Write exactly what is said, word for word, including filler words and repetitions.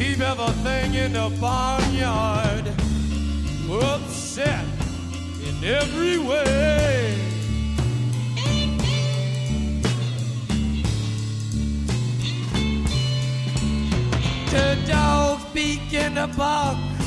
keep everything in the barnyard upset in every way. The dog speak in the park